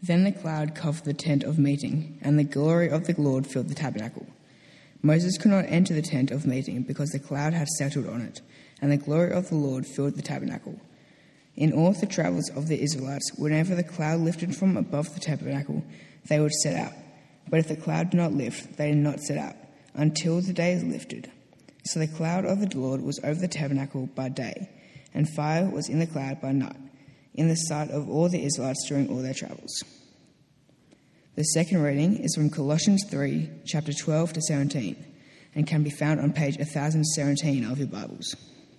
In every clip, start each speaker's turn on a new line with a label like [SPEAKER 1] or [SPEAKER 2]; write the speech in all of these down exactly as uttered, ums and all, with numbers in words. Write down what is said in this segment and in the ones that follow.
[SPEAKER 1] Then the cloud covered the tent of meeting, and the glory of the Lord filled the tabernacle. Moses could not enter the tent of meeting because the cloud had settled on it, and the glory of the Lord filled the tabernacle. In all the travels of the Israelites, whenever the cloud lifted from above the tabernacle, they would set out. But if the cloud did not lift, they did not set out, until the day is lifted. So the cloud of the Lord was over the tabernacle by day, and fire was in the cloud by night, in the sight of all the Israelites during all their travels. The second reading is from Colossians three, chapter twelve to seventeen, and can be found on page one thousand seventeen of your Bibles.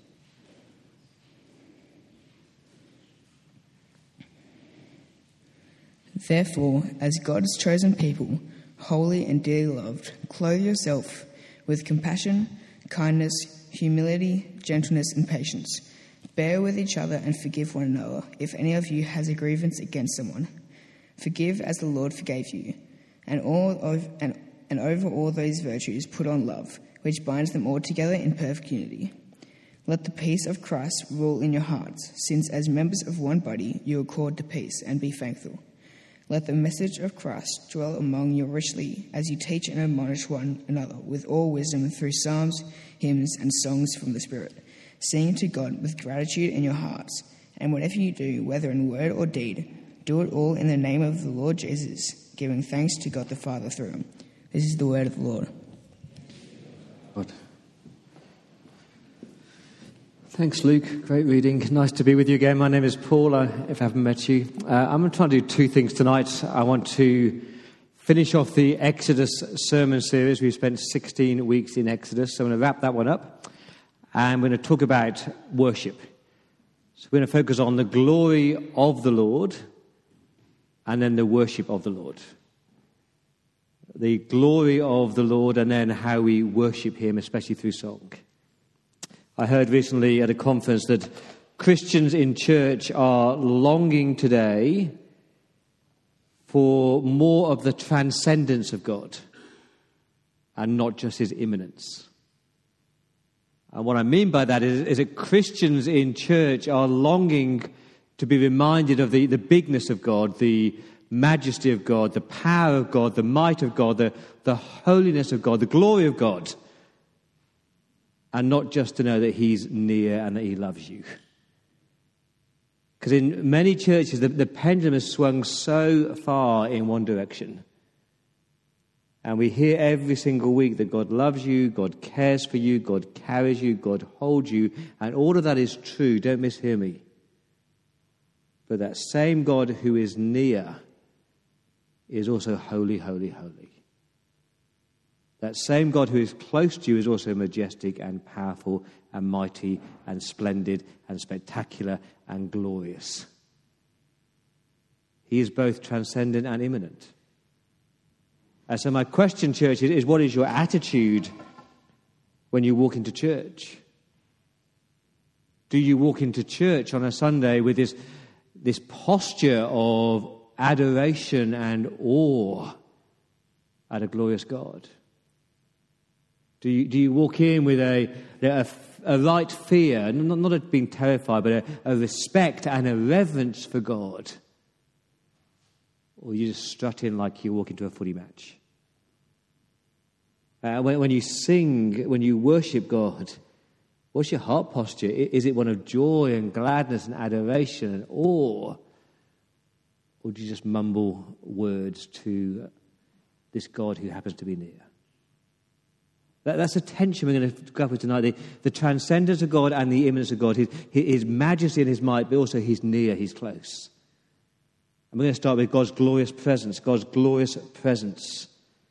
[SPEAKER 1] Therefore, as God's chosen people, holy and dearly loved, clothe yourself with compassion, kindness, humility, gentleness, and patience. Bear with each other and forgive one another if any of you has a grievance against someone. Forgive as the Lord forgave you. And, all of, and, and over all those virtues put on love, which binds them all together in perfect unity. Let the peace of Christ rule in your hearts, since as members of one body you are called to peace, and be thankful. Let the message of Christ dwell among you richly as you teach and admonish one another with all wisdom through psalms, hymns, and songs from the Spirit, singing to God with gratitude in your hearts. And whatever you do, whether in word or deed, do it all in the name of the Lord Jesus, giving thanks to God the Father through him. This is the word of the Lord.
[SPEAKER 2] God. Thanks, Luke. Great reading. Nice to be with you again. My name is Paul, uh, if I haven't met you. Uh, I'm going to try and do two things tonight. I want to finish off the Exodus sermon series. We've spent sixteen weeks in Exodus, so I'm going to wrap that one up. And we're going to talk about worship. So we're going to focus on the glory of the Lord and then the worship of the Lord. The glory of the Lord and then how we worship him, especially through song. I heard recently at a conference that Christians in church are longing today for more of the transcendence of God and not just his immanence. And what I mean by that is, is that Christians in church are longing to be reminded of the, the bigness of God, the majesty of God, the power of God, the might of God, the, the holiness of God, the glory of God. And not just to know that he's near and that he loves you. Because in many churches, the, the pendulum has swung so far in one direction. And we hear every single week that God loves you, God cares for you, God carries you, God holds you. And all of that is true, don't mishear me. But that same God who is near is also holy, holy, holy. That same God who is close to you is also majestic and powerful and mighty and splendid and spectacular and glorious. He is both transcendent and immanent. And so my question, church, is, is what is your attitude when you walk into church? Do you walk into church on a Sunday with this, this posture of adoration and awe at a glorious God? Do you, do you walk in with a, a, a right fear, not, not of being terrified, but a, a respect and a reverence for God? Or you just strut in like you walk into a footy match? Uh, when, when you sing, when you worship God, what's your heart posture? Is it one of joy and gladness and adoration and awe? Or do you just mumble words to this God who happens to be near? That's a tension we're going to grapple with tonight. The, the transcendence of God and the immanence of God. His, his majesty and his might, but also he's near, he's close. And we're going to start with God's glorious presence. God's glorious presence.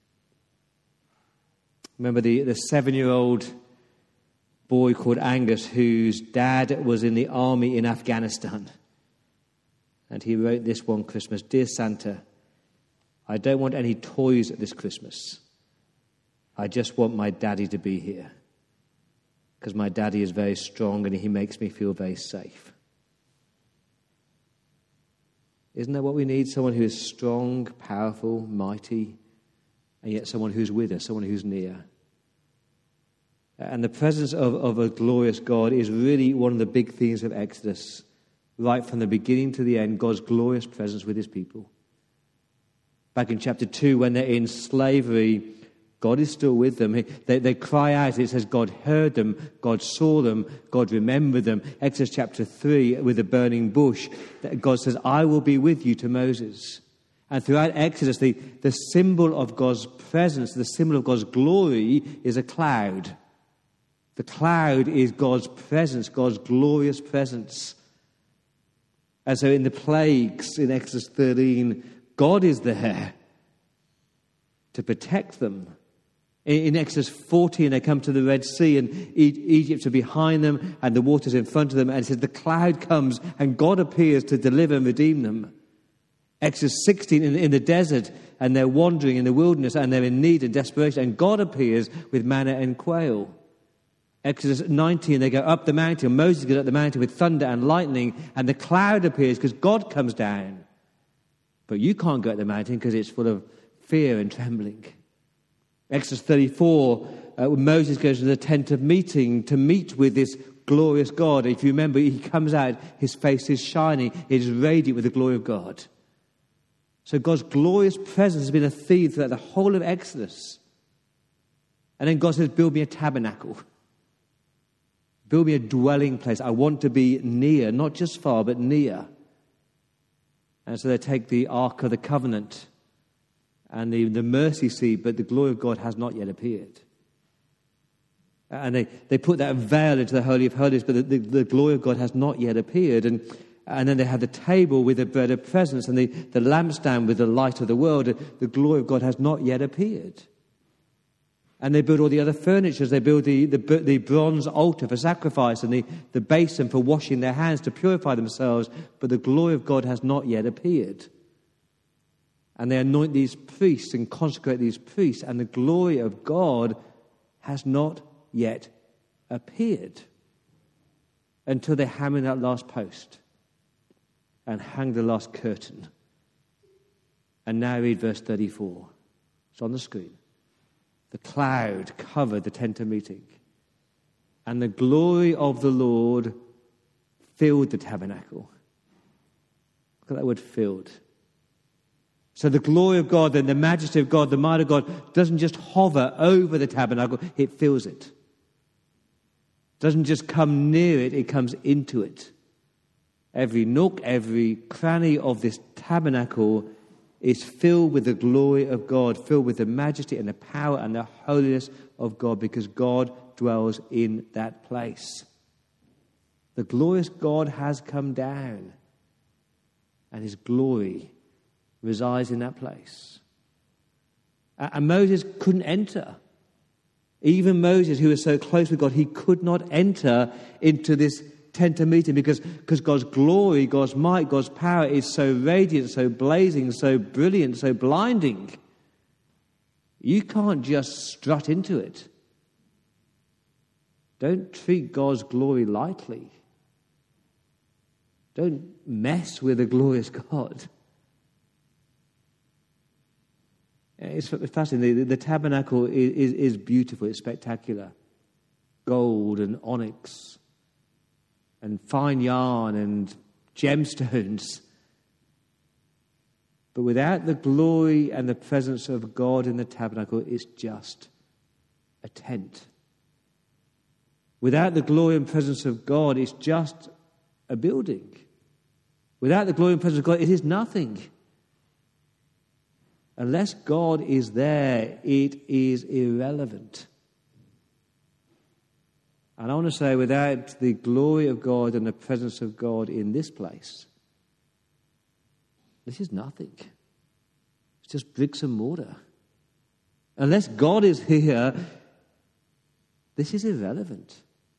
[SPEAKER 2] Remember the, the seven-year-old boy called Angus whose dad was in the army in Afghanistan. And he wrote this one Christmas, "Dear Santa, I don't want any toys at this Christmas. I just want my daddy to be here because my daddy is very strong and he makes me feel very safe." Isn't that what we need? Someone who is strong, powerful, mighty, and yet someone who's with us, someone who's near. And the presence of, of a glorious God is really one of the big themes of Exodus. Right from the beginning to the end, God's glorious presence with his people. Back in chapter two, when they're in slavery, God is still with them. They, they cry out. It says God heard them, God saw them, God remembered them. Exodus chapter three, with the burning bush, God says, I will be with you to Moses. And throughout Exodus, the, the symbol of God's presence, the symbol of God's glory is a cloud. The cloud is God's presence, God's glorious presence. And so in the plagues in Exodus thirteen, God is there to protect them. In Exodus fourteen, they come to the Red Sea, and Egypt are behind them, and the water's in front of them. And it says the cloud comes, and God appears to deliver and redeem them. Exodus sixteen, in, in the desert, and they're wandering in the wilderness, and they're in need and desperation, and God appears with manna and quail. Exodus nineteen, they go up the mountain. Moses goes up the mountain with thunder and lightning, and the cloud appears because God comes down. But you can't go up the mountain because it's full of fear and trembling. Exodus thirty-four, uh, Moses goes to the tent of meeting to meet with this glorious God. If you remember, he comes out, his face is shining, it is radiant with the glory of God. So God's glorious presence has been a theme throughout the whole of Exodus. And then God says, build me a tabernacle. Build me a dwelling place. I want to be near, not just far, but near. And so they take the Ark of the Covenant and the, the mercy seat, but the glory of God has not yet appeared. And they, they put that veil into the Holy of Holies, but the, the, the glory of God has not yet appeared. And, and then they have the table with the bread of presence and the, the lampstand with the light of the world. The glory of God has not yet appeared. And they build all the other furnitures. They build the, the, the bronze altar for sacrifice and the, the basin for washing their hands to purify themselves. But the glory of God has not yet appeared. And they anoint these priests and consecrate these priests. And the glory of God has not yet appeared until they hammer that last post and hang the last curtain. And now read verse thirty-four. It's on the screen. The cloud covered the tent of meeting, and the glory of the Lord filled the tabernacle. Look at that word, filled. So the glory of God and the majesty of God, the might of God, doesn't just hover over the tabernacle, it fills it. It doesn't just come near it, it comes into it. Every nook, every cranny of this tabernacle is filled with the glory of God, filled with the majesty and the power and the holiness of God, because God dwells in that place. The glorious God has come down, and his glory resides in that place. And Moses couldn't enter. Even Moses, who was so close with God, he could not enter into this tent of meeting because, because God's glory, God's might, God's power is so radiant, so blazing, so brilliant, so blinding. You can't just strut into it. Don't treat God's glory lightly. Don't mess with a glorious God. It's fascinating. The, the tabernacle is, is, is beautiful. It's spectacular. Gold and onyx and fine yarn and gemstones. But without the glory and the presence of God in the tabernacle, it's just a tent. Without the glory and presence of God, it's just a building. Without the glory and presence of God, it is nothing. Unless God is there, it is irrelevant. And I want to say, without the glory of God and the presence of God in this place, this is nothing. It's just bricks and mortar. Unless God is here, this is irrelevant.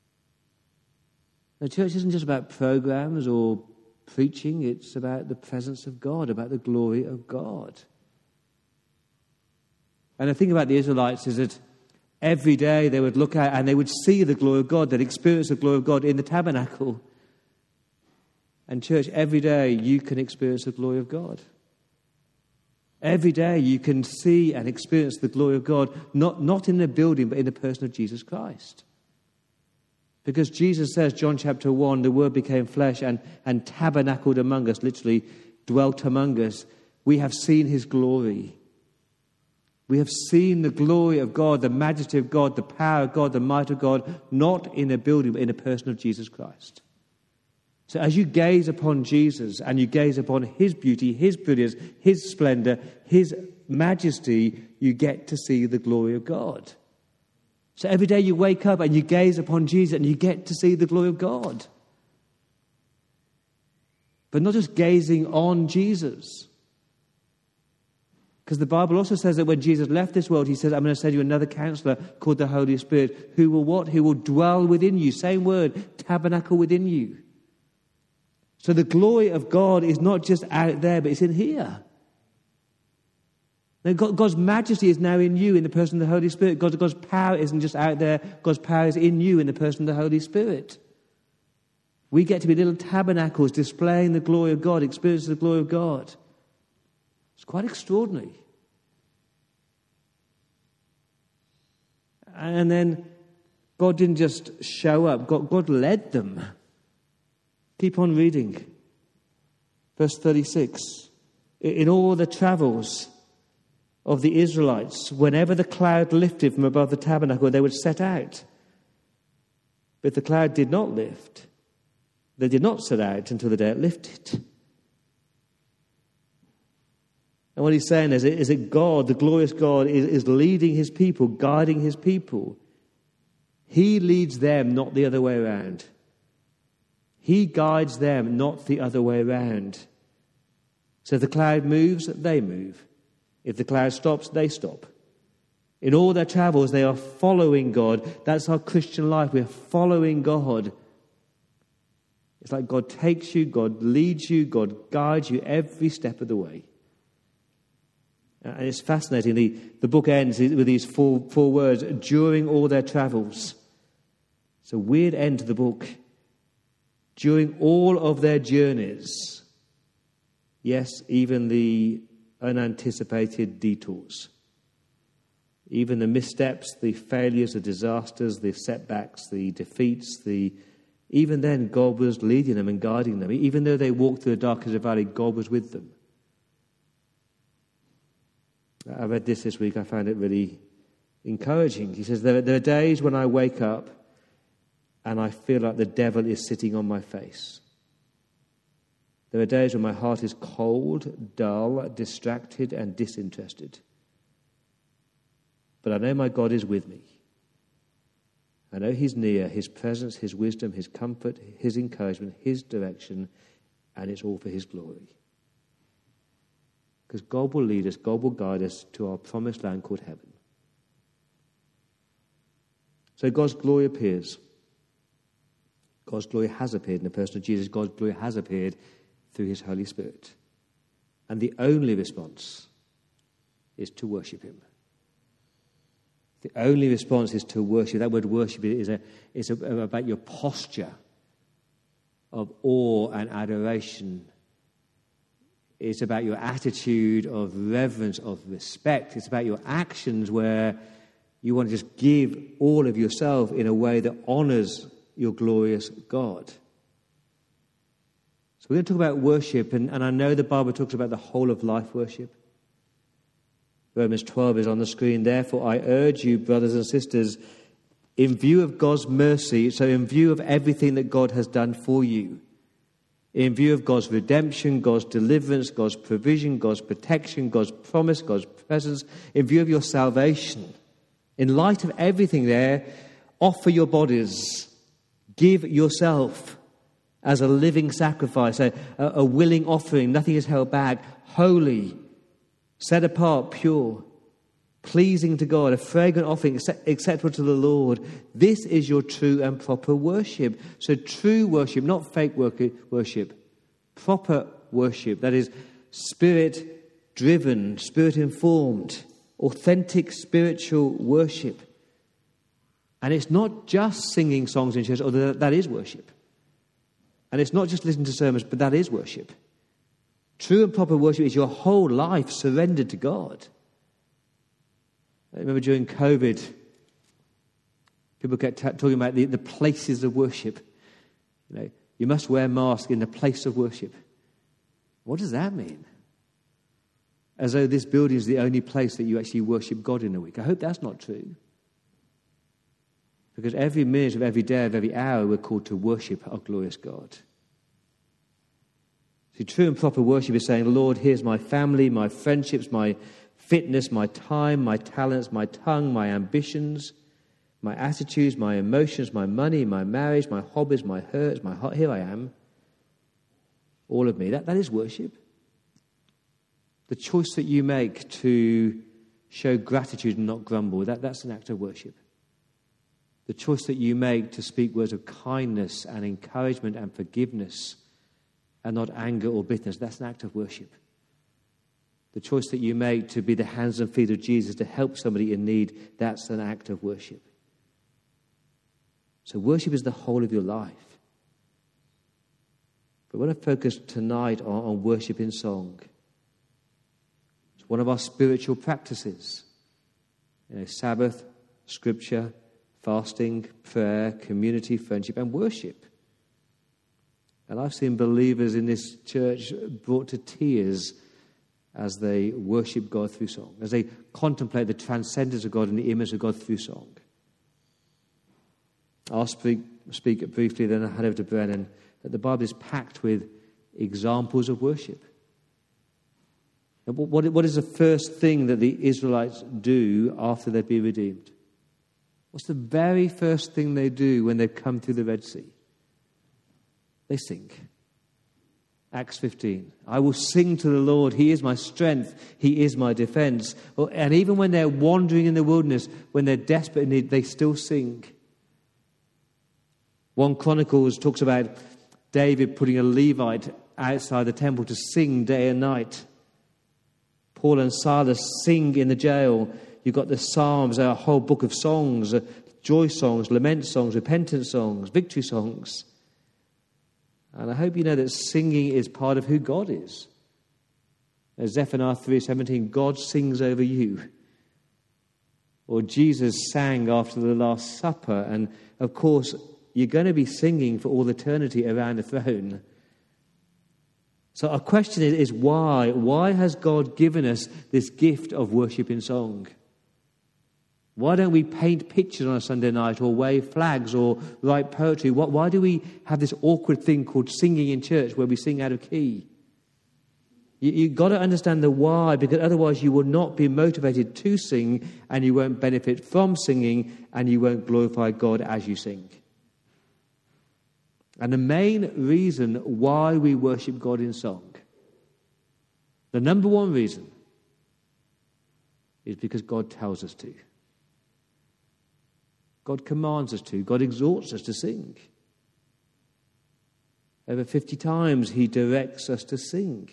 [SPEAKER 2] The church isn't just about programs or preaching. It's about the presence of God, about the glory of God. And the thing about the Israelites is that every day they would look out and they would see the glory of God, they'd experience the glory of God in the tabernacle. And church, every day you can experience the glory of God. Every day you can see and experience the glory of God, not, not in the building, but in the person of Jesus Christ. Because Jesus says, John chapter one, the Word became flesh and, and tabernacled among us, literally dwelt among us. We have seen his glory. We have seen the glory of God, the majesty of God, the power of God, the might of God, not in a building, but in a person of Jesus Christ. So as you gaze upon Jesus and you gaze upon his beauty, his brilliance, his splendor, his majesty, you get to see the glory of God. So every day you wake up and you gaze upon Jesus and you get to see the glory of God. But not just gazing on Jesus. Because the Bible also says that when Jesus left this world, he says, I'm going to send you another counselor called the Holy Spirit, who will what? Who will dwell within you. Same word, tabernacle within you. So the glory of God is not just out there, but it's in here. Now God's majesty is now in you, in the person of the Holy Spirit. God's, God's power isn't just out there. God's power is in you, in the person of the Holy Spirit. We get to be little tabernacles displaying the glory of God, experiencing the glory of God. It's quite extraordinary. And then God didn't just show up. God, God led them. Keep on reading. Verse thirty-six. In all the travels of the Israelites, whenever the cloud lifted from above the tabernacle, they would set out. But if the cloud did not lift, they did not set out until the day it lifted. And what he's saying is, is that God, the glorious God, is, is leading his people, guiding his people. He leads them, not the other way around. He guides them, not the other way around. So if the cloud moves, they move. If the cloud stops, they stop. In all their travels, they are following God. That's our Christian life. We're following God. It's like God takes you, God leads you, God guides you every step of the way. And it's fascinating. The, the book ends with these four, four words, during all their travels. It's a weird end to the book. During all of their journeys. Yes, even the unanticipated detours. Even the missteps, the failures, the disasters, the setbacks, the defeats, the even then God was leading them and guiding them. Even though they walked through the darkest of the valley, God was with them. I read this this week. I found it really encouraging. He says, there, there are days when I wake up and I feel like the devil is sitting on my face. There are days when my heart is cold, dull, distracted, and disinterested. But I know my God is with me. I know he's near, his presence, his wisdom, his comfort, his encouragement, his direction, and it's all for his glory. Because God will lead us, God will guide us to our promised land called heaven. So God's glory appears. God's glory has appeared in the person of Jesus. God's glory has appeared through his Holy Spirit. And the only response is to worship him. The only response is to worship. That word worship is, a, is a, about your posture of awe and adoration. It's about your attitude of reverence, of respect. It's about your actions where you want to just give all of yourself in a way that honors your glorious God. So we're going to talk about worship, and, and I know the Bible talks about the whole of life worship. Romans twelve is on the screen. Therefore, I urge you, brothers and sisters, in view of God's mercy, so in view of everything that God has done for you, in view of God's redemption, God's deliverance, God's provision, God's protection, God's promise, God's presence, in view of your salvation, in light of everything there, offer your bodies, give yourself as a living sacrifice, a, a willing offering, nothing is held back, holy, set apart, pure, pleasing to God, a fragrant offering acceptable to the Lord. This is your true and proper worship. So true worship, not fake worship, proper worship, that is spirit-driven, spirit-informed, authentic spiritual worship. And it's not just singing songs in church, although that is worship. And it's not just listening to sermons, but that is worship. True and proper worship is your whole life surrendered to God. I remember during COVID, people kept t- talking about the, the places of worship. You know, you must wear a mask in the place of worship. What does that mean? as though this building is the only place that you actually worship God in a week. I hope that's not true. Because every minute of every day of every hour, we're called to worship our glorious God. See, true and proper worship is saying, Lord, here's my family, my friendships, my fitness, my time, my talents, my tongue, my ambitions, my attitudes, my emotions, my money, my marriage, my hobbies, my hurts, my heart. Here I am. All of me. That, that is worship. The choice that you make to show gratitude and not grumble, that, that's an act of worship. The choice that you make to speak words of kindness and encouragement and forgiveness and not anger or bitterness, that's an act of worship. The choice that you make to be the hands and feet of Jesus to help somebody in need, that's an act of worship. So worship is the whole of your life. But I want to focus tonight on, on worship in song. It's one of our spiritual practices. You know, Sabbath, Scripture, fasting, prayer, community, friendship, and worship. And I've seen believers in this church brought to tears as they worship God through song, as they contemplate the transcendence of God and the image of God through song. I'll speak, speak briefly, then I'll hand over to Brennan, that the Bible is packed with examples of worship. And what, what is the first thing that the Israelites do after they've been redeemed? What's the very first thing they do when they've come through the Red Sea? They sing. Acts fifteen. I will sing to the Lord. He is my strength. He is my defense. And even when they're wandering in the wilderness, when they're desperate in need, they still sing. One Chronicles talks about David putting a Levite outside the temple to sing day and night. Paul and Silas sing in the jail. You've got the Psalms, a whole book of songs, joy songs, lament songs, repentance songs, victory songs. And I hope you know that singing is part of who God is. As Zephaniah three seventeen, God sings over you. Or Jesus sang after the Last Supper. And of course, you're going to be singing for all eternity around the throne. So our question is, is why? Why has God given us this gift of worship in song? Why don't we paint pictures on a Sunday night or wave flags or write poetry? Why do we have this awkward thing called singing in church where we sing out of key? You, you've got to understand the why, because otherwise you will not be motivated to sing and you won't benefit from singing and you won't glorify God as you sing. And the main reason why we worship God in song, the number one reason, is because God tells us to. God commands us to. God exhorts us to sing. Over fifty times he directs us to sing.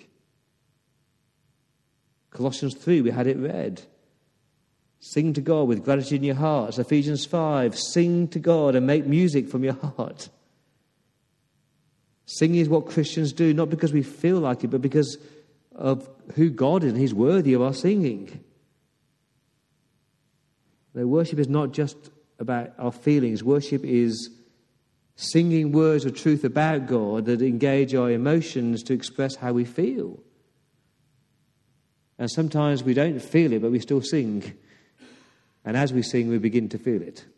[SPEAKER 2] Colossians three, we had it read. Sing to God with gratitude in your hearts. Ephesians five, sing to God and make music from your heart. Singing is what Christians do, not because we feel like it, but because of who God is, and he's worthy of our singing. The worship is not just about our feelings. Worship is singing words of truth about God that engage our emotions to express how we feel. And sometimes we don't feel it, but we still sing. And as we sing, we begin to feel it.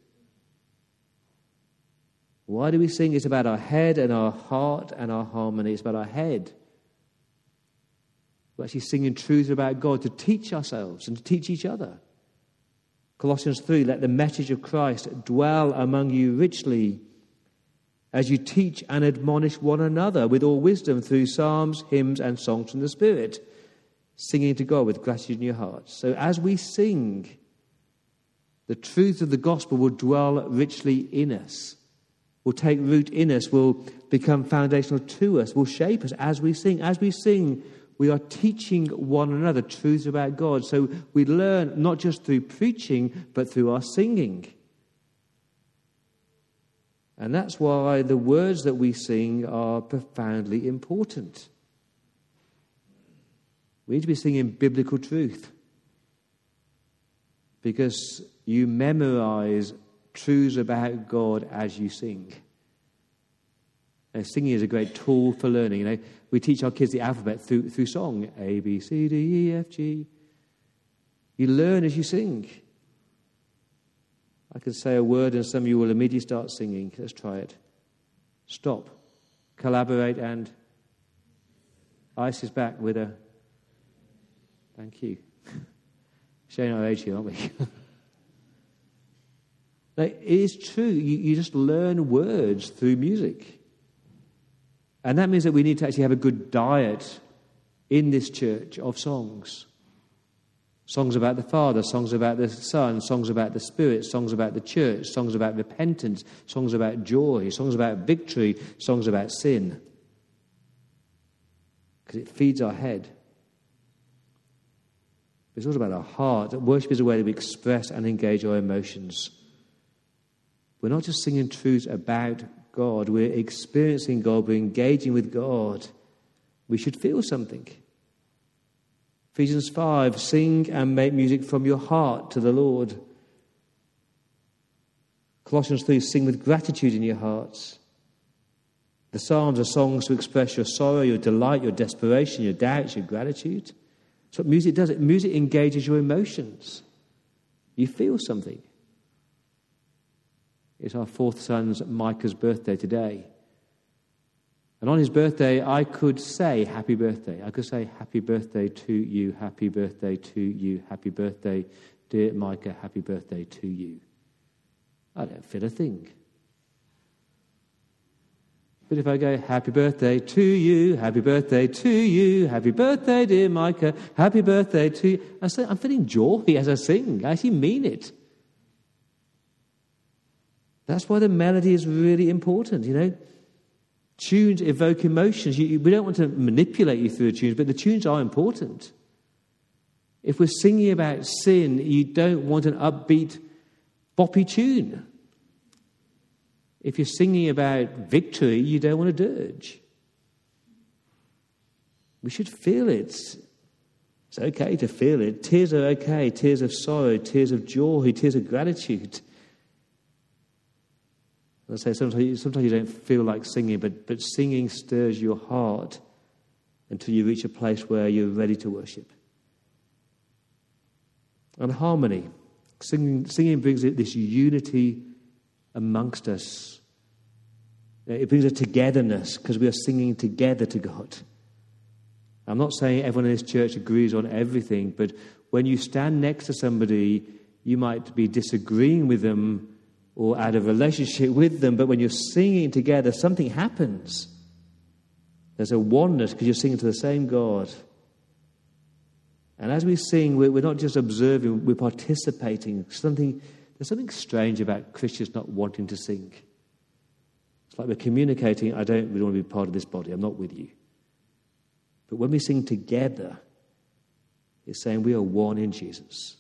[SPEAKER 2] Why do we sing? It's about our head and our heart and our harmony. It's about our head. We're actually singing truths about God to teach ourselves and to teach each other. Colossians three, let the message of Christ dwell among you richly as you teach and admonish one another with all wisdom through psalms, hymns, and songs from the Spirit, singing to God with gratitude in your hearts. So as we sing, the truth of the gospel will dwell richly in us, will take root in us, will become foundational to us, will shape us as we sing. As we sing, we are teaching one another truths about God. So we learn not just through preaching, but through our singing. And that's why the words that we sing are profoundly important. We need to be singing biblical truth, because you memorize truths about God as you sing. Uh, singing is a great tool for learning. You know, we teach our kids the alphabet through through song. A, B, C, D, E, F, G. You learn as you sing. I can say a word and some of you will immediately start singing. Let's try it. Stop. Collaborate and... Ice is back with a... Thank you. Showing our age here, aren't we? It is true. You, you just learn words through music. And that means that we need to actually have a good diet in this church of songs. Songs about the Father, songs about the Son, songs about the Spirit, songs about the church, songs about repentance, songs about joy, songs about victory, songs about sin. Because it feeds our head. It's also about our heart. Worship is a way that we express and engage our emotions. We're not just singing truths about God. We're experiencing God. We're engaging with God. We should feel something. Ephesians five, sing and make music from your heart to the Lord. Colossians three, sing with gratitude in your hearts. The Psalms are songs to express your sorrow, your delight, your desperation, your doubts, your gratitude. That's what music does. Music engages your emotions. You feel something. It's our fourth son's Micah's birthday today. And on his birthday, I could say happy birthday. I could say happy birthday to you, happy birthday to you, happy birthday, dear Micah, happy birthday to you. I don't feel a thing. But if I go, happy birthday to you, happy birthday to you, happy birthday, dear Micah, happy birthday to you, I say, I'm feeling joy as I sing. I actually mean it. That's why the melody is really important, you know. Tunes evoke emotions. You, we don't want to manipulate you through the tunes, but the tunes are important. If we're singing about sin, you don't want an upbeat, boppy tune. If you're singing about victory, you don't want a dirge. We should feel it. It's okay to feel it. Tears are okay. Tears of sorrow, tears of joy, tears of gratitude. I say sometimes, sometimes you don't feel like singing, but, but singing stirs your heart until you reach a place where you're ready to worship. And harmony. Singing, singing brings this unity amongst us. It brings a togetherness because we are singing together to God. I'm not saying everyone in this church agrees on everything, but when you stand next to somebody, you might be disagreeing with them or out of relationship with them, but when you're singing together, something happens. There's a oneness because you're singing to the same God. And as we sing, we're, we're not just observing, we're participating. Something, there's something strange about Christians not wanting to sing. It's like we're communicating, I don't really want to be part of this body, I'm not with you. But when we sing together, it's saying we are one in Jesus.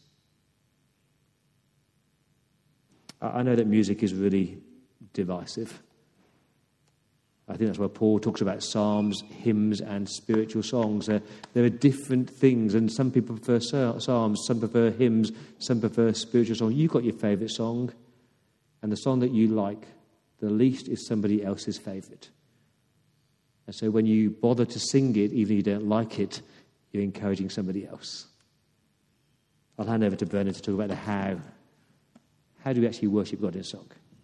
[SPEAKER 2] I know that music is really divisive. I think that's why Paul talks about psalms, hymns, and spiritual songs. There, there are different things, and some people prefer psalms, some prefer hymns, some prefer spiritual songs. You've got your favourite song, and the song that you like the least is somebody else's favourite. And so when you bother to sing it, even if you don't like it, you're encouraging somebody else. I'll hand over to Brendan to talk about the how. How do we actually worship God in song?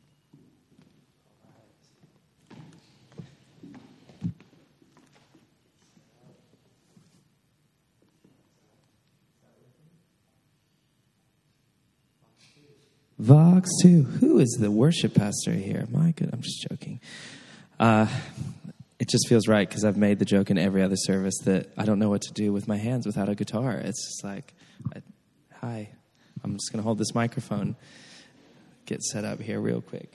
[SPEAKER 3] Vox two. Who is the worship pastor here? My good, I'm just joking. Uh, it just feels right because I've made the joke in every other service that I don't know what to do with my hands without a guitar. It's just like, I, hi, I'm just going to hold this microphone. Get set up here real quick.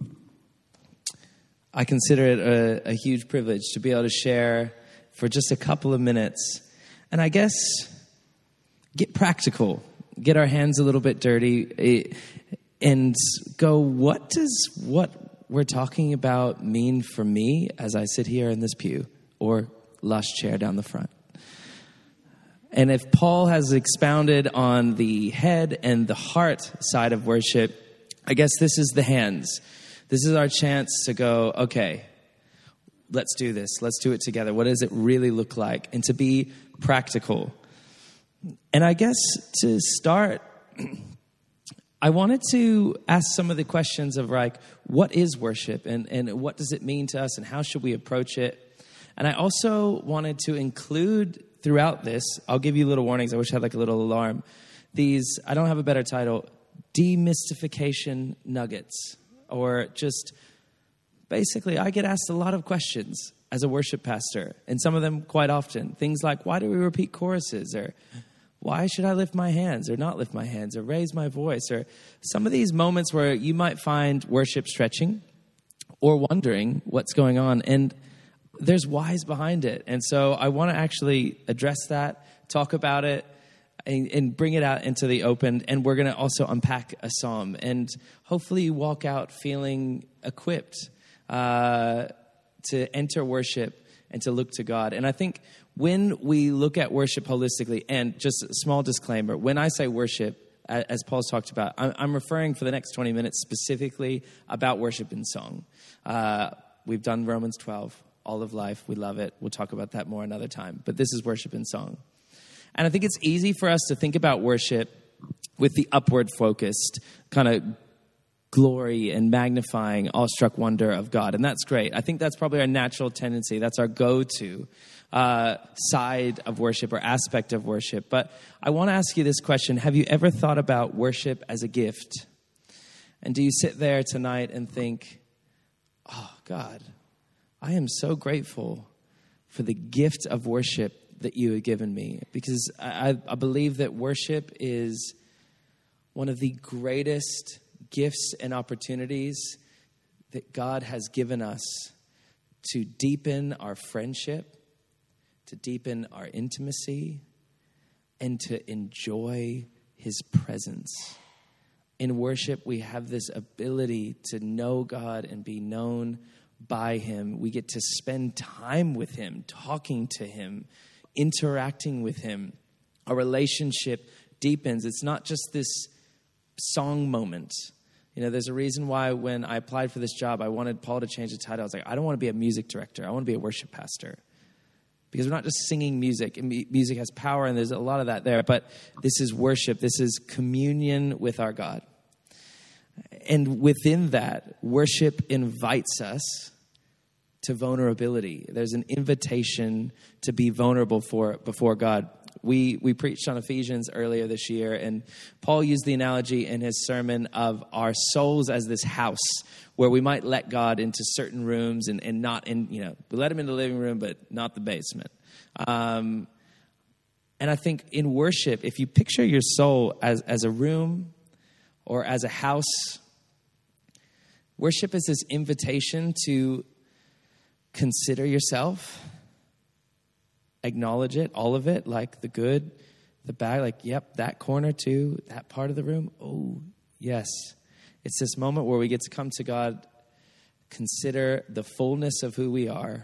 [SPEAKER 3] I consider it a, a huge privilege to be able to share for just a couple of minutes. And I guess get practical, get our hands a little bit dirty, and go, what does what we're talking about mean for me as I sit here in this pew or lush chair down the front? And if Paul has expounded on the head and the heart side of worship, I guess this is the hands. This is our chance to go, okay, let's do this. Let's do it together. What does it really look like? And to be practical. And I guess to start, I wanted to ask some of the questions of like, what is worship and, and what does it mean to us and how should we approach it? And I also wanted to include throughout this, I'll give you little warnings. I wish I had like a little alarm. These, I don't have a better title, demystification nuggets, or just basically I get asked a lot of questions as a worship pastor, and some of them quite often. Things like, why do we repeat choruses? Or why should I lift my hands or not lift my hands or raise my voice? Or some of these moments where you might find worship stretching or wondering what's going on. And there's whys behind it. And so I want to actually address that, talk about it, and, and bring it out into the open. And we're going to also unpack a psalm. And hopefully you walk out feeling equipped uh, to enter worship and to look to God. And I think when we look at worship holistically, and just a small disclaimer, when I say worship, as Paul's talked about, I'm referring for the next twenty minutes specifically about worship in song. Uh, we've done Romans twelve. All of life. We love it. We'll talk about that more another time. But this is worship in song. And I think it's easy for us to think about worship with the upward focused kind of glory and magnifying, awestruck wonder of God. And that's great. I think that's probably our natural tendency. That's our go-to uh, side of worship or aspect of worship. But I want to ask you this question. Have you ever thought about worship as a gift? And do you sit there tonight and think, oh, God, I am so grateful for the gift of worship that you have given me, because I, I believe that worship is one of the greatest gifts and opportunities that God has given us to deepen our friendship, to deepen our intimacy, and to enjoy his presence. In worship, we have this ability to know God and be known by him. We get to spend time with him, talking to him, interacting with him. Our relationship deepens. It's not just this song moment. You know, there's a reason why when I applied for this job, I wanted Paul to change the title. I was like, I don't want to be a music director. I want to be a worship pastor. Because we're not just singing music. And music has power, and there's a lot of that there. But this is worship. This is communion with our God. And within that, worship invites us to vulnerability. There's an invitation to be vulnerable for before God. We we preached on Ephesians earlier this year, and Paul used the analogy in his sermon of our souls as this house where we might let God into certain rooms and, and not in, you know, we let him in the living room, but not the basement. Um, and I think in worship, if you picture your soul as, as a room or as a house, worship is this invitation to consider yourself, acknowledge it, all of it, like the good, the bad, like, yep, that corner too, that part of the room. Oh, yes. It's this moment where we get to come to God, consider the fullness of who we are,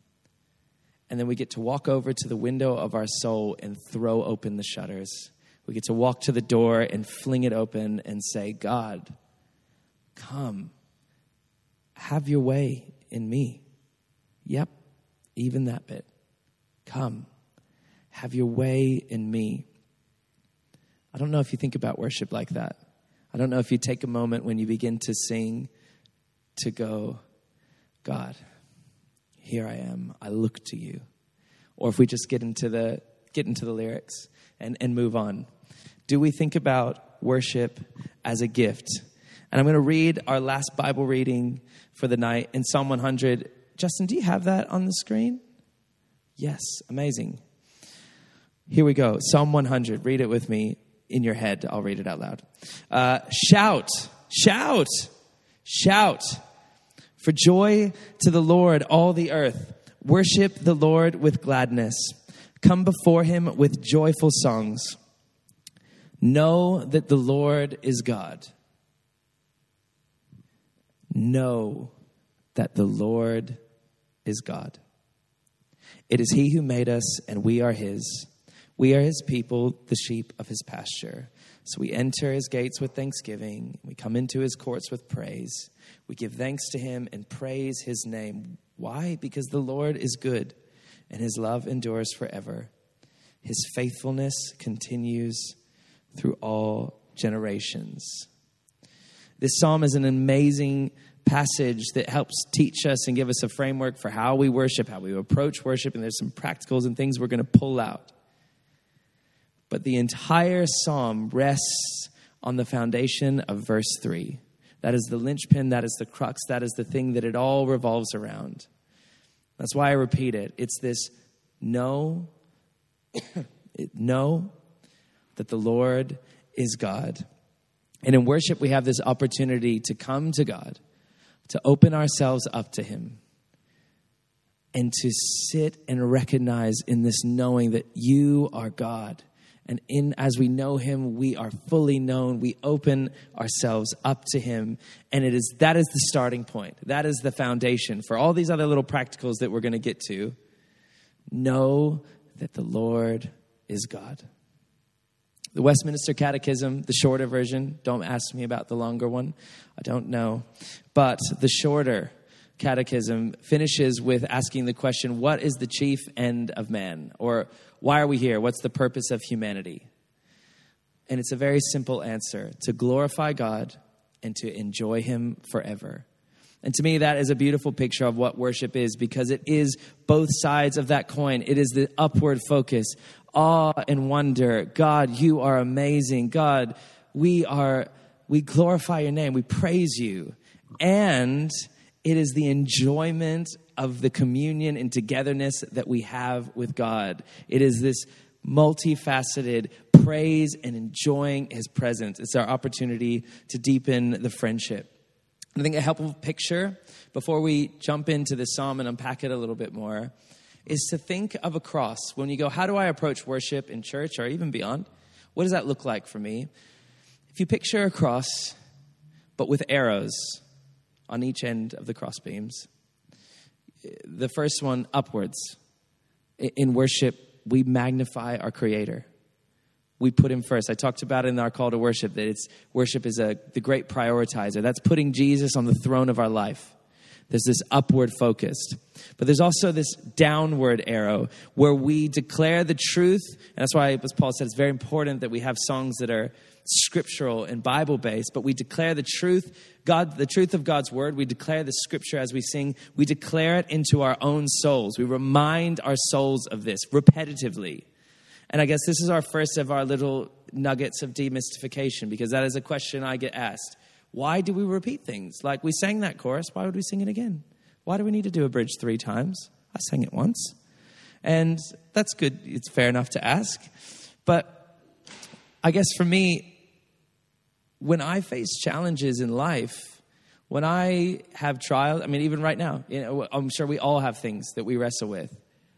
[SPEAKER 3] and then we get to walk over to the window of our soul and throw open the shutters. We get to walk to the door and fling it open and say, God, come, have your way in me. Yep, even that bit. Come, have your way in me. I don't know if you think about worship like that. I don't know if you take a moment when you begin to sing to go, God, here I am, I look to you. Or if we just get into the get into the lyrics and, and move on. Do we think about worship as a gift? And I'm going to read our last Bible reading for the night in Psalm one hundred. Justin, do you have that on the screen? Yes, amazing. Here we go. Psalm one hundred. Read it with me in your head. I'll read it out loud. Uh, shout, shout, shout for joy to the Lord, all the earth. Worship the Lord with gladness. Come before him with joyful songs. Know that the Lord is God. Know that the Lord is God. It is he who made us, and we are his. We are his people, the sheep of his pasture. So we enter his gates with thanksgiving. We come into his courts with praise. We give thanks to him and praise his name. Why? Because the Lord is good and his love endures forever. His faithfulness continues through all generations. This psalm is an amazing passage that helps teach us and give us a framework for how we worship, how we approach worship, and there's some practicals and things we're going to pull out. But the entire psalm rests on the foundation of verse three. That is the linchpin, that is the crux, that is the thing that it all revolves around. That's why I repeat it. It's this know, know that the Lord is God. And in worship, we have this opportunity to come to God, to open ourselves up to him, and to sit and recognize in this knowing that you are God. And in as we know him, we are fully known. We open ourselves up to him. And it is that is the starting point. That is the foundation for all these other little practicals that we're going to get to. Know that the Lord is God. The Westminster Catechism, the shorter version. Don't ask me about the longer one. I don't know. But the shorter catechism finishes with asking the question, what is the chief end of man? Or why are we here? What's the purpose of humanity? And it's a very simple answer: to glorify God and to enjoy him forever. And to me, that is a beautiful picture of what worship is, because it is both sides of that coin. It is the upward focus, awe and wonder. God, you are amazing. God, we are, we glorify your name. We praise you. And it is the enjoyment of the communion and togetherness that we have with God. It is this multifaceted praise and enjoying his presence. It's our opportunity to deepen the friendship. I think a helpful picture before we jump into the psalm and unpack it a little bit more is to think of a cross. When you go, how do I approach worship in church or even beyond? What does that look like for me? If you picture a cross, but with arrows on each end of the cross beams, the first one upwards. In worship, we magnify our Creator. We put him first. I talked about it in our call to worship, that it's worship is a the great prioritizer. That's putting Jesus on the throne of our life. There's this upward focused. But there's also this downward arrow where we declare the truth. And that's why, as Paul said, it's very important that we have songs that are scriptural and Bible-based. But we declare the truth, God, the truth of God's word. We declare the scripture as we sing. We declare it into our own souls. We remind our souls of this repetitively. And I guess this is our first of our little nuggets of demystification, because that is a question I get asked. Why do we repeat things? Like, we sang that chorus. Why would we sing it again? Why do we need to do a bridge three times? I sang it once. And that's good. It's fair enough to ask. But I guess for me, when I face challenges in life, when I have trials, I mean, even right now, you know, I'm sure we all have things that we wrestle with.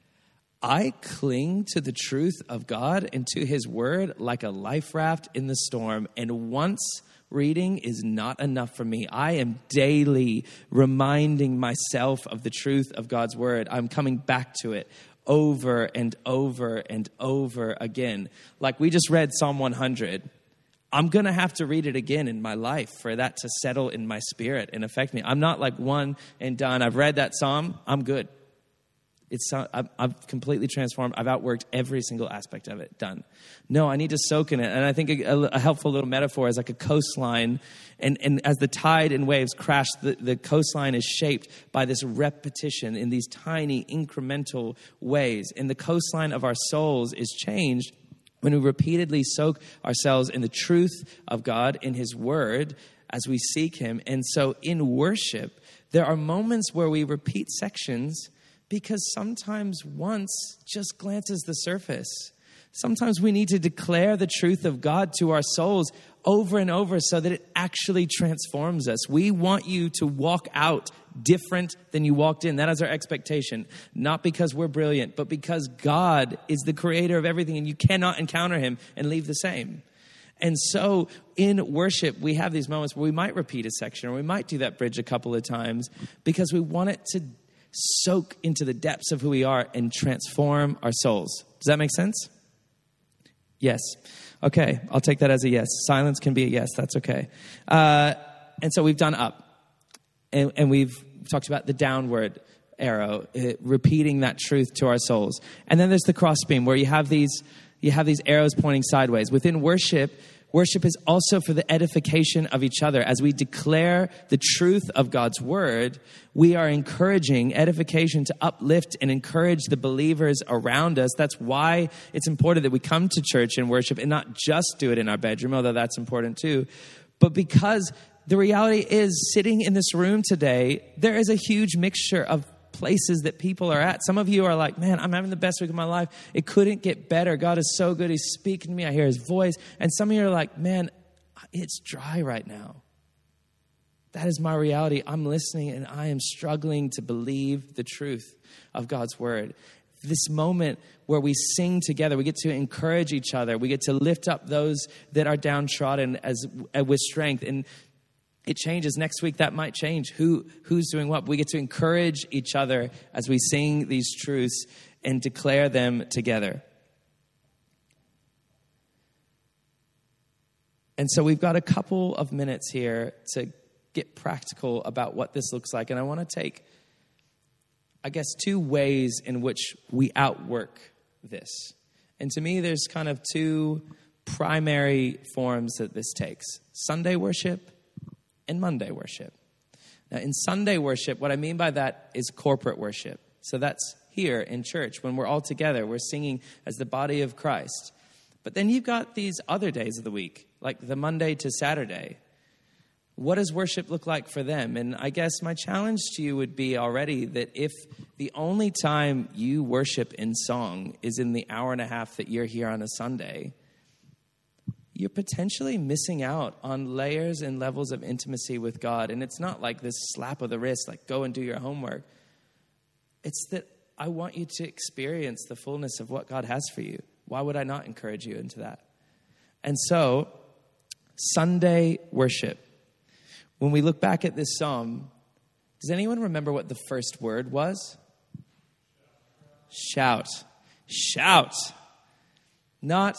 [SPEAKER 3] I cling to the truth of God and to his word like a life raft in the storm. And once reading is not enough for me. I am daily reminding myself of the truth of God's word. I'm coming back to it over and over and over again. Like we just read Psalm one hundred. I'm going to have to read it again in my life for that to settle in my spirit and affect me. I'm not like one and done. I've read that Psalm. I'm good. It's I've completely transformed. I've outworked every single aspect of it. Done. No, I need to soak in it. And I think a, a helpful little metaphor is like a coastline. And, and as the tide and waves crash, the, the coastline is shaped by this repetition in these tiny incremental ways. And the coastline of our souls is changed when we repeatedly soak ourselves in the truth of God, in his word, as we seek him. And so in worship, there are moments where we repeat sections because sometimes once just glances the surface. Sometimes we need to declare the truth of God to our souls over and over so that it actually transforms us. We want you to walk out different than you walked in. That is our expectation. Not because we're brilliant, but because God is the creator of everything and you cannot encounter him and leave the same. And so in worship, we have these moments where we might repeat a section or we might do that bridge a couple of times because we want it to soak into the depths of who we are and transform our souls. Does that make sense? Yes. Okay, I'll take that as a yes. Silence can be a yes. That's okay. Uh, and so we've done up. And, and we've talked about the downward arrow, uh, repeating that truth to our souls. And then there's the crossbeam, where you have these you have these arrows pointing sideways. Within worship, worship is also for the edification of each other. As we declare the truth of God's word, we are encouraging edification to uplift and encourage the believers around us. That's why it's important that we come to church and worship and not just do it in our bedroom, although that's important too. But because the reality is, sitting in this room today, there is a huge mixture of places that people are at. Some of you are like, man, I'm having the best week of my life. It couldn't get better. God is so good. He's speaking to me. I hear his voice. And some of you are like, man, it's dry right now. That is my reality. I'm listening and I am struggling to believe the truth of God's word. This moment where we sing together, we get to encourage each other. We get to lift up those that are downtrodden as uh, with strength. And it changes. Next week, that might change. Who Who's doing what? We get to encourage each other as we sing these truths and declare them together. And so we've got a couple of minutes here to get practical about what this looks like. And I want to take, I guess, two ways in which we outwork this. And to me, there's kind of two primary forms that this takes. Sunday worship and Monday worship. Now, in Sunday worship, what I mean by that is corporate worship. So that's here in church when we're all together. We're singing as the body of Christ. But then you've got these other days of the week, like the Monday to Saturday. What does worship look like for them? And I guess my challenge to you would be already that if the only time you worship in song is in the hour and a half that you're here on a Sunday, you're potentially missing out on layers and levels of intimacy with God. And it's not like this slap of the wrist, like go and do your homework. It's that I want you to experience the fullness of what God has for you. Why would I not encourage you into that? And so, Sunday worship. When we look back at this psalm, does anyone remember what the first word was? Shout. Shout. Not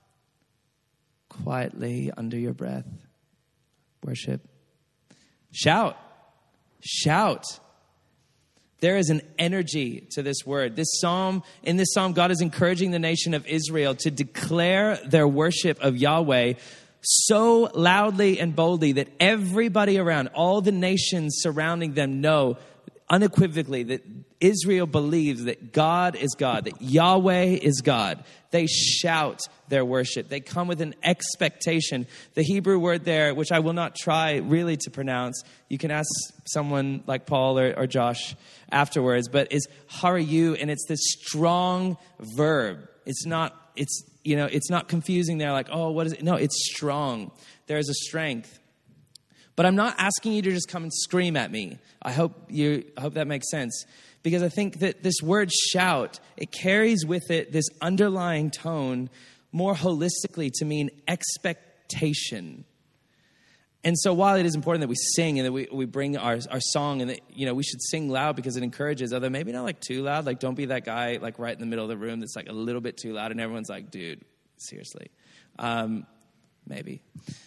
[SPEAKER 3] quietly under your breath. Worship. Shout. Shout. There is an energy to this word. This psalm, in this psalm, God is encouraging the nation of Israel to declare their worship of Yahweh so loudly and boldly that everybody around, all the nations surrounding them know unequivocally that Israel believes that God is God, that Yahweh is God. They shout their worship. They come with an expectation. The Hebrew word there, which I will not try really to pronounce, you can ask someone like Paul or, or Josh afterwards, but is harayu, and it's this strong verb. It's not, it's, you know, it's not confusing there like, oh, what is it? No, it's strong. There is a strength. But I'm not asking you to just come and scream at me. I hope you, I hope that makes sense. Because I think that this word shout, it carries with it this underlying tone more holistically to mean expectation. And so while it is important that we sing and that we, we bring our, our song and that, you know, we should sing loud because it encourages, although maybe not like too loud. Like don't be that guy like right in the middle of the room that's like a little bit too loud and everyone's like, dude, seriously. Um, maybe.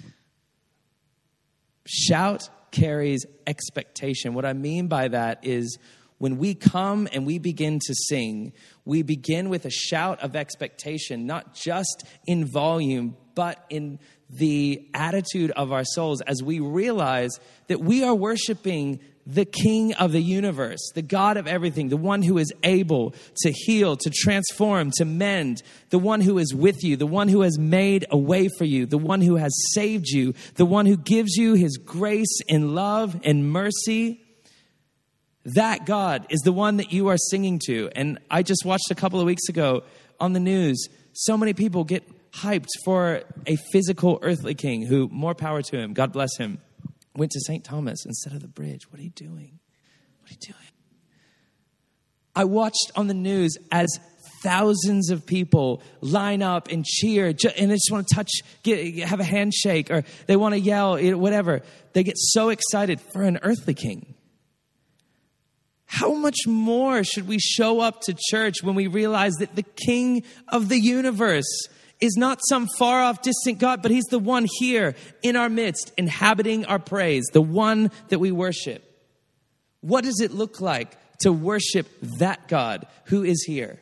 [SPEAKER 3] Shout carries expectation. What I mean by that is when we come and we begin to sing, we begin with a shout of expectation, not just in volume, but in the attitude of our souls as we realize that we are worshiping the King of the universe, the God of everything, the one who is able to heal, to transform, to mend, the one who is with you, the one who has made a way for you, the one who has saved you, the one who gives you his grace and love and mercy. That God is the one that you are singing to. And I just watched a couple of weeks ago on the news, so many people get hyped for a physical earthly king who, more power to him, God bless him, went to Saint Thomas instead of the bridge. What are you doing? What are you doing? I watched on the news as thousands of people line up and cheer and they just want to touch, get, have a handshake, or they want to yell, whatever. They get so excited for an earthly king. How much more should we show up to church when we realize that the King of the universe is not some far off distant God, but he's the one here in our midst, inhabiting our praise, the one that we worship. What does it look like to worship that God who is here?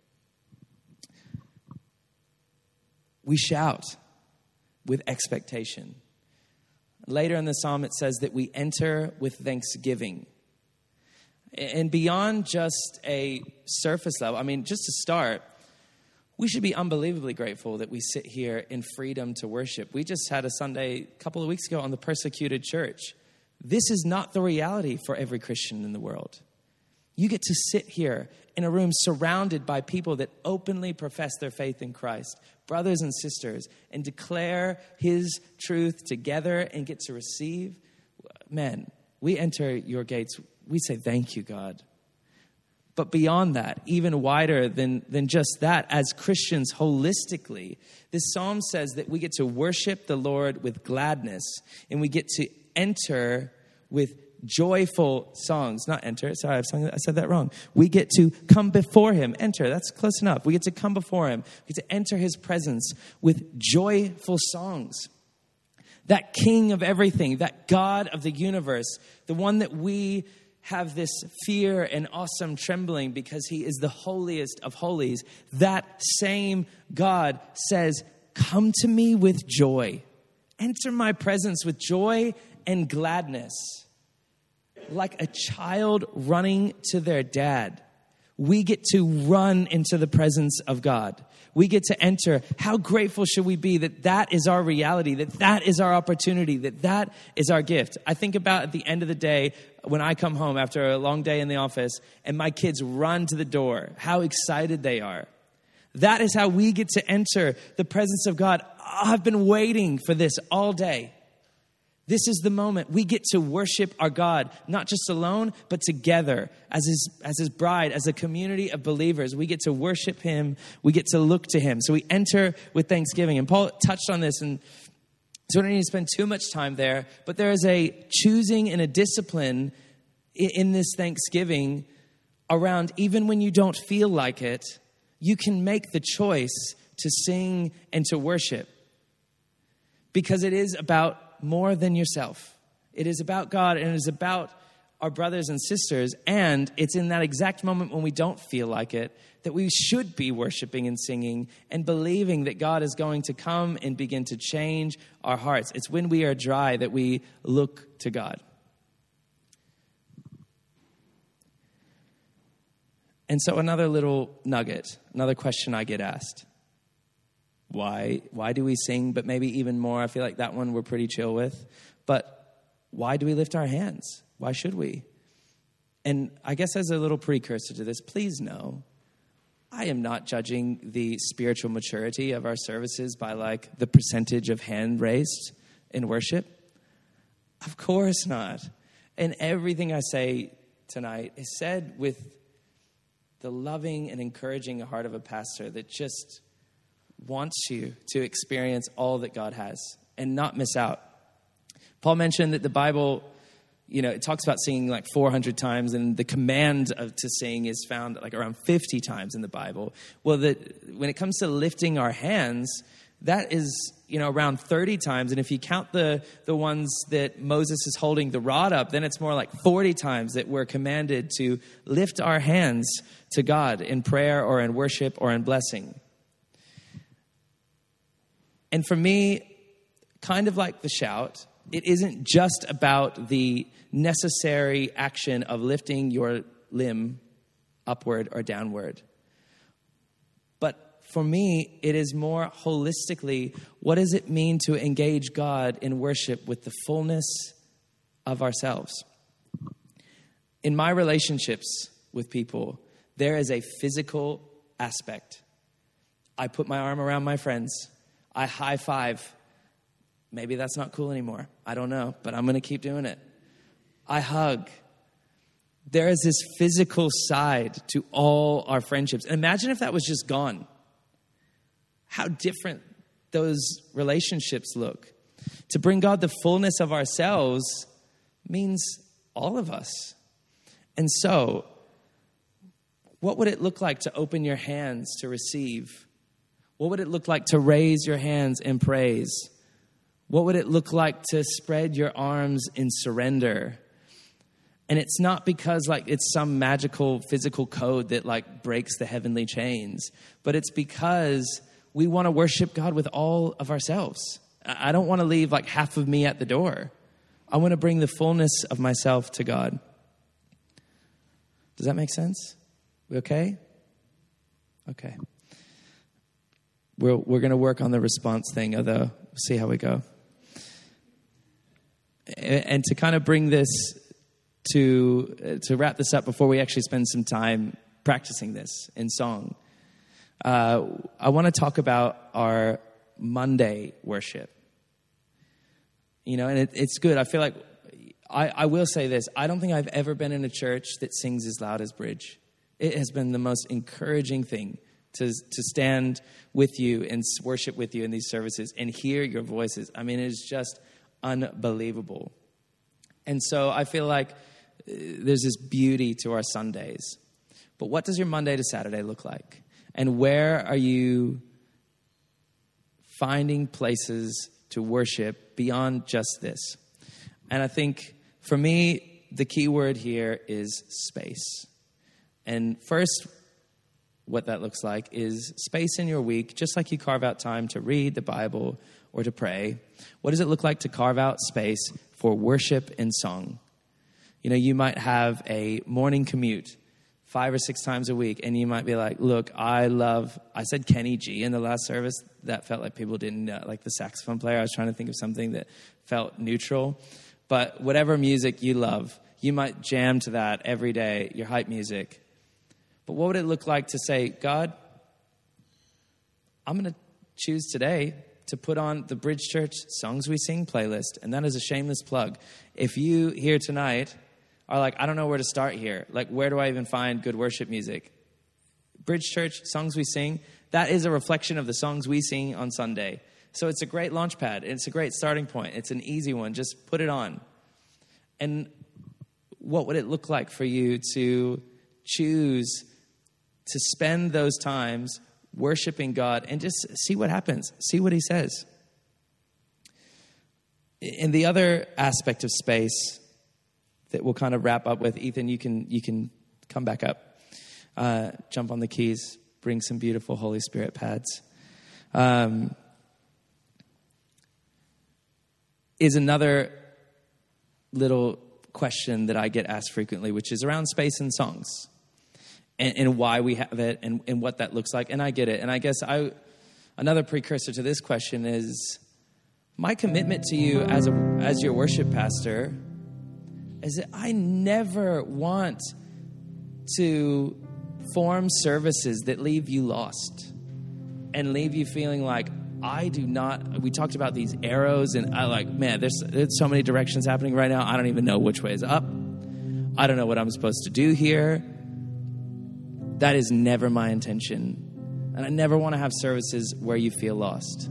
[SPEAKER 3] We shout with expectation. Later in the psalm, it says that we enter with thanksgiving. And beyond just a surface level, I mean, just to start, we should be unbelievably grateful that we sit here in freedom to worship. We just had a Sunday a couple of weeks ago on the persecuted church. This is not the reality for every Christian in the world. You get to sit here in a room surrounded by people that openly profess their faith in Christ, brothers and sisters, and declare his truth together and get to receive. Man, we enter your gates. We say, thank you, God. But beyond that, even wider than, than just that, as Christians holistically, this psalm says that we get to worship the Lord with gladness, and we get to enter with joyful songs. Not enter, sorry, I've sung, I said that wrong. We get to come before him. Enter, that's close enough. We get to come before him. We get to enter his presence with joyful songs. That King of everything, that God of the universe, the one that we have this fear and awesome trembling because he is the holiest of holies. That same God says, come to me with joy. Enter my presence with joy and gladness. Like a child running to their dad, we get to run into the presence of God. We get to enter. How grateful should we be that that is our reality, that that is our opportunity, that that is our gift. I think about at the end of the day, when I come home after a long day in the office and my kids run to the door, how excited they are. That is how we get to enter the presence of God. Oh, I've been waiting for this all day. This is the moment we get to worship our God, not just alone, but together as his, as his bride, as a community of believers. We get to worship him. We get to look to him. So we enter with thanksgiving. And Paul touched on this, and so I don't need to spend too much time there. But there is a choosing and a discipline in, in this thanksgiving around even when you don't feel like it, you can make the choice to sing and to worship. Because it is about more than yourself. It is about God, and it is about our brothers and sisters. And it's in that exact moment when we don't feel like it that we should be worshiping and singing and believing that God is going to come and begin to change our hearts. It's when we are dry that we look to God. And so another little nugget, another question I get asked. Why why do we sing? But maybe even more, I feel like that one we're pretty chill with. But why do we lift our hands? Why should we? And I guess as a little precursor to this, please know, I am not judging the spiritual maturity of our services by like the percentage of hand raised in worship. Of course not. And everything I say tonight is said with the loving and encouraging heart of a pastor that just wants you to experience all that God has and not miss out. Paul mentioned that the Bible, you know, it talks about singing like four hundred times, and the command of to sing is found like around fifty times in the Bible. Well, that when it comes to lifting our hands, that is, you know, around thirty times. And if you count the, the ones that Moses is holding the rod up, then it's more like forty times that we're commanded to lift our hands to God in prayer or in worship or in blessing. And for me, kind of like the shout, it isn't just about the necessary action of lifting your limb upward or downward. But for me, it is more holistically, what does it mean to engage God in worship with the fullness of ourselves? In my relationships with people, there is a physical aspect. I put my arm around my friends. I high five. Maybe that's not cool anymore. I don't know, but I'm going to keep doing it. I hug. There is this physical side to all our friendships. And imagine if that was just gone. How different those relationships look. To bring God the fullness of ourselves means all of us. And so, what would it look like to open your hands to receive? What would it look like to raise your hands in praise? What would it look like to spread your arms in surrender? And it's not because like it's some magical physical code that like breaks the heavenly chains, but it's because we want to worship God with all of ourselves. I don't want to leave like half of me at the door. I want to bring the fullness of myself to God. Does that make sense? We okay? Okay. We're, we're going to work on the response thing, although we'll see how we go. And to kind of bring this to, to wrap this up before we actually spend some time practicing this in song, uh, I want to talk about our Monday worship. You know, and it, it's good. I feel like, I, I will say this, I don't think I've ever been in a church that sings as loud as Bridge. It has been the most encouraging thing to, to stand with you and worship with you in these services and hear your voices. I mean, it is just unbelievable. And so I feel like there's this beauty to our Sundays. But what does your Monday to Saturday look like? And where are you finding places to worship beyond just this? And I think for me, the key word here is space. And first, what that looks like is space in your week, just like you carve out time to read the Bible or to pray. What does it look like to carve out space for worship and song? You know, you might have a morning commute five or six times a week, and you might be like, look, I love, I said Kenny G in the last service. That felt like people didn't know, like the saxophone player. I was trying to think of something that felt neutral. But whatever music you love, you might jam to that every day, your hype music. But what would it look like to say, God, I'm going to choose today to put on the Bridge Church Songs We Sing playlist. And that is a shameless plug. If you here tonight are like, I don't know where to start here. Like, where do I even find good worship music? Bridge Church Songs We Sing, that is a reflection of the songs we sing on Sunday. So it's a great launch pad. It's a great starting point. It's an easy one. Just put it on. And what would it look like for you to choose to spend those times worshiping God and just see what happens, see what he says? And the other aspect of space that we'll kind of wrap up with, Ethan, you can you can come back up, uh, jump on the keys, bring some beautiful Holy Spirit pads. Um, is another little question that I get asked frequently, which is around space and songs. And, and why we have it, and, and what that looks like. And I get it. And I guess I, another precursor to this question is, my commitment to you as a as your worship pastor is that I never want to form services that leave you lost and leave you feeling like, I do not, we talked about these arrows, and I like, man, there's, there's so many directions happening right now. I don't even know which way is up. I don't know what I'm supposed to do here. That is never my intention. And I never want to have services where you feel lost.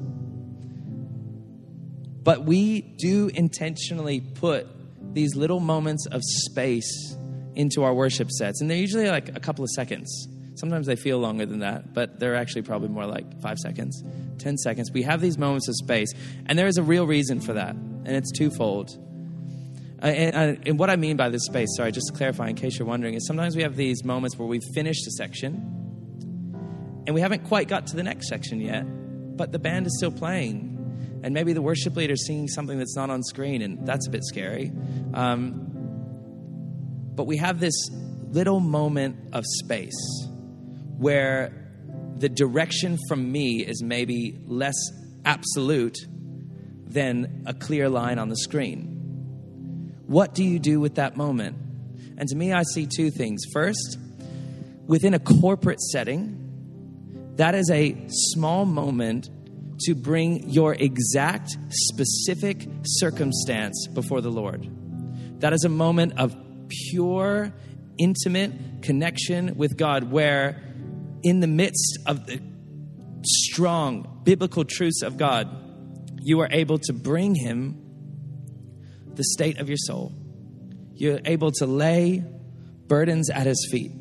[SPEAKER 3] But we do intentionally put these little moments of space into our worship sets. And they're usually like a couple of seconds. Sometimes they feel longer than that, but they're actually probably more like five seconds, ten seconds. We have these moments of space. And there is a real reason for that. And it's twofold. And, and what I mean by this space, sorry, just to clarify in case you're wondering, is sometimes we have these moments where we've finished a section and we haven't quite got to the next section yet, but the band is still playing. And maybe the worship leader is singing something that's not on screen, and that's a bit scary. Um, but we have this little moment of space where the direction from me is maybe less absolute than a clear line on the screen. What do you do with that moment? And to me, I see two things. First, within a corporate setting, that is a small moment to bring your exact specific circumstance before the Lord. That is a moment of pure, intimate connection with God, where in the midst of the strong biblical truths of God, you are able to bring him the state of your soul. You're able to lay burdens at his feet,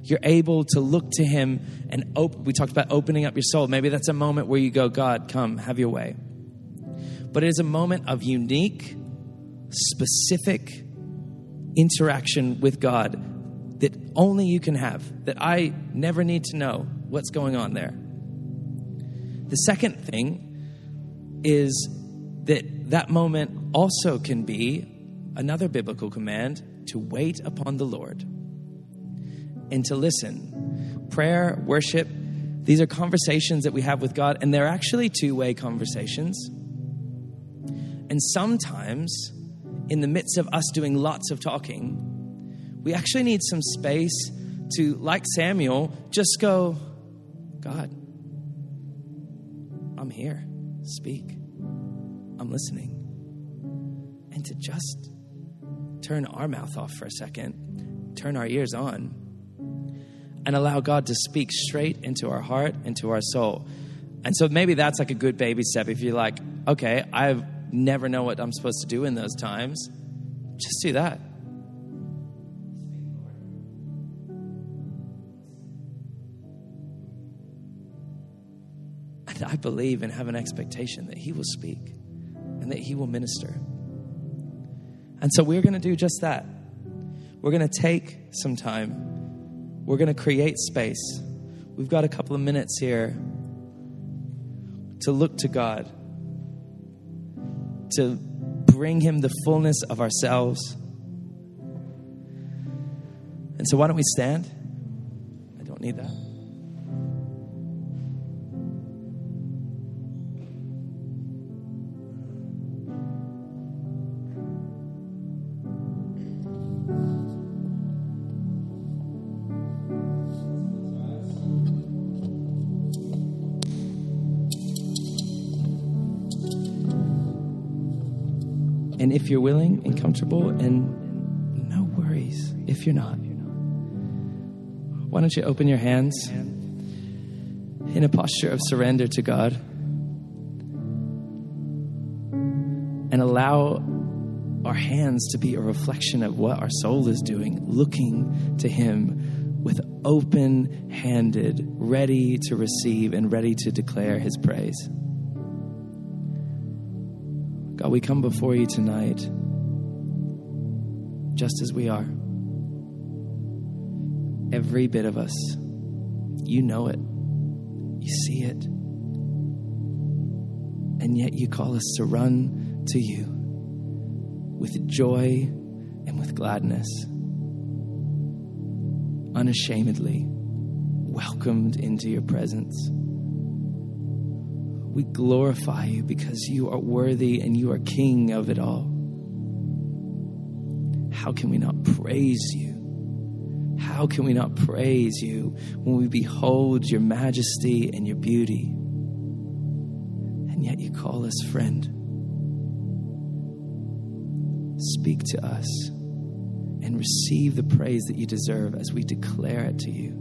[SPEAKER 3] You're able to look to him and open. We talked about opening up your soul. Maybe that's a moment where you go, God, come, have your way. But it is a moment of unique, specific interaction with God that only you can have, that I never need to know what's going on there. The second thing is that that moment also can be another biblical command to wait upon the Lord and to listen. Prayer, worship, these are conversations that we have with God, and they're actually two-way conversations. And sometimes, in the midst of us doing lots of talking, we actually need some space to, like Samuel, just go, God, I'm here. Speak. I'm listening. And to just turn our mouth off for a second, turn our ears on, and allow God to speak straight into our heart, into our soul. And so maybe that's like a good baby step. If you're like, okay, I never know what I'm supposed to do in those times, just do that. And I believe and have an expectation that he will speak and that he will minister. And so we're going to do just that. We're going to take some time. We're going to create space. We've got a couple of minutes here to look to God, to bring him the fullness of ourselves. And so why don't we stand? I don't need that. And if you're willing and comfortable, and no worries if you're not, why don't you open your hands in a posture of surrender to God and allow our hands to be a reflection of what our soul is doing, looking to him with open-handed, ready to receive and ready to declare his praise. God, we come before you tonight just as we are. Every bit of us. You know it. You see it. And yet you call us to run to you with joy and with gladness. Unashamedly welcomed into your presence. We glorify you because you are worthy and you are King of it all. How can we not praise you? How can we not praise you when we behold your majesty and your beauty? And yet you call us friend. Speak to us and receive the praise that you deserve as we declare it to you.